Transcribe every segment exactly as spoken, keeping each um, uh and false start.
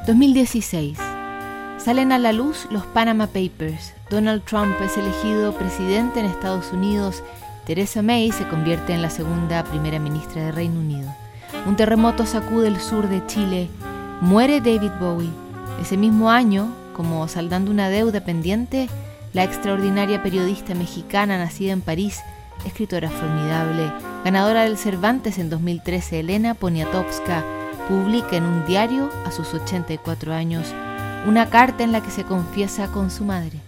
dos mil dieciséis. Salen a la luz los Panama Papers. Donald Trump es elegido presidente en Estados Unidos. Theresa May se convierte en la segunda primera ministra de Reino Unido. Un terremoto sacude el sur de Chile. Muere David Bowie. Ese mismo año, como saldando una deuda pendiente, la extraordinaria periodista mexicana nacida en París, escritora formidable, ganadora del Cervantes en dos mil trece, Elena Poniatowska, publica en un diario, a sus ochenta y cuatro años, una carta en la que se confiesa con su madre.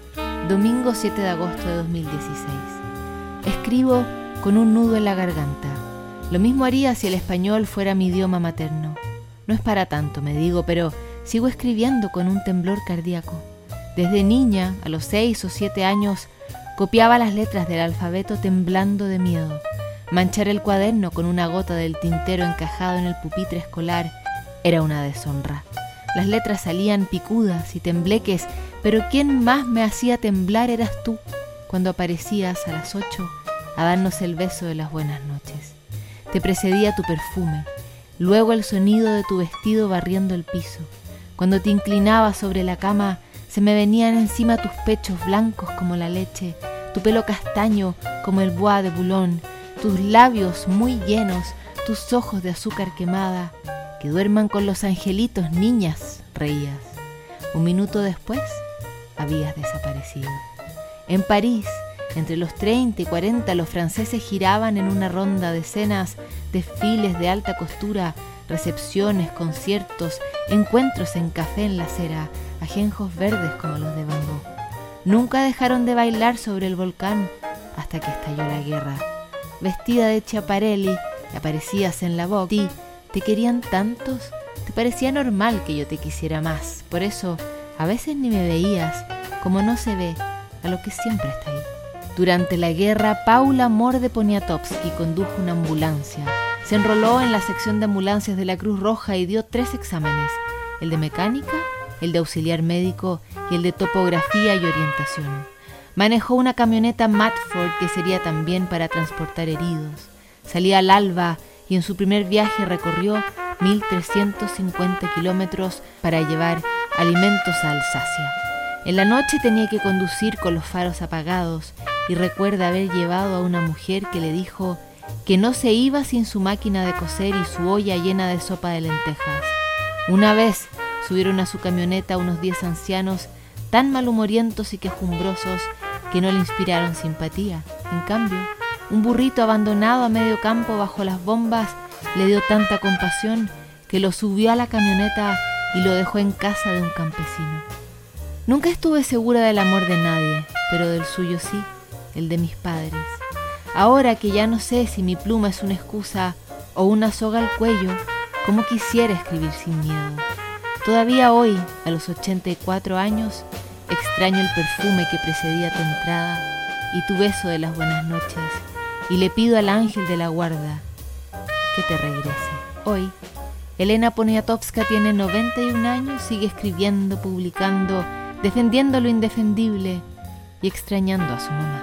Domingo siete de agosto de dos mil dieciséis. Escribo con un nudo en la garganta. Lo mismo haría si el español fuera mi idioma materno. No es para tanto, me digo, pero sigo escribiendo con un temblor cardíaco. Desde niña, a los seis o siete años, copiaba las letras del alfabeto temblando de miedo. Manchar el cuaderno con una gota del tintero encajado en el pupitre escolar era una deshonra. Las letras salían picudas y tembleques, pero quien más me hacía temblar eras tú, cuando aparecías a las ocho a darnos el beso de las buenas noches. Te precedía tu perfume, luego el sonido de tu vestido barriendo el piso. Cuando te inclinabas sobre la cama, se me venían encima tus pechos blancos como la leche, tu pelo castaño como el bois de Boulogne, tus labios muy llenos, tus ojos de azúcar quemada. Que duerman con los angelitos, niñas, reías. Un minuto después, habías desaparecido. En París, entre los treinta y cuarenta, los franceses giraban en una ronda de cenas, desfiles de alta costura, recepciones, conciertos, encuentros en café en la acera, ajenjos verdes como los de Van Gogh. Nunca dejaron de bailar sobre el volcán hasta que estalló la guerra. Vestida de Schiaparelli, aparecías en la Vogue. Sí, te querían tantos, te parecía normal que yo te quisiera más. Por eso, a veces ni me veías, como no se ve a lo que siempre está ahí. Durante la guerra, Paula Morde Poniatowski condujo una ambulancia. Se enroló en la sección de ambulancias de la Cruz Roja y dio tres exámenes: el de mecánica, el de auxiliar médico y el de topografía y orientación. Manejó una camioneta Matford que sería también para transportar heridos. Salía al alba y en su primer viaje recorrió mil trescientos cincuenta kilómetros para llevar alimentos a Alsacia. En la noche tenía que conducir con los faros apagados y recuerda haber llevado a una mujer que le dijo que no se iba sin su máquina de coser y su olla llena de sopa de lentejas. Una vez subieron a su camioneta unos diez ancianos tan malhumorientos y quejumbrosos que no le inspiraron simpatía. En cambio, un burrito abandonado a medio campo bajo las bombas le dio tanta compasión que lo subió a la camioneta y lo dejó en casa de un campesino. Nunca estuve segura del amor de nadie, pero del suyo sí, el de mis padres. Ahora que ya no sé si mi pluma es una excusa o una soga al cuello, cómo quisiera escribir sin miedo. Todavía hoy, a los ochenta y cuatro años, extraño el perfume que precedía tu entrada y tu beso de las buenas noches, y le pido al ángel de la guarda que te regrese. Hoy, Elena Poniatowska tiene noventa y un años, sigue escribiendo, publicando, defendiendo lo indefendible y extrañando a su mamá.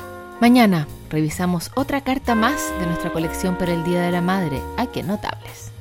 Mañana revisamos otra carta más de nuestra colección para el Día de la Madre. ¡Ay, qué notables!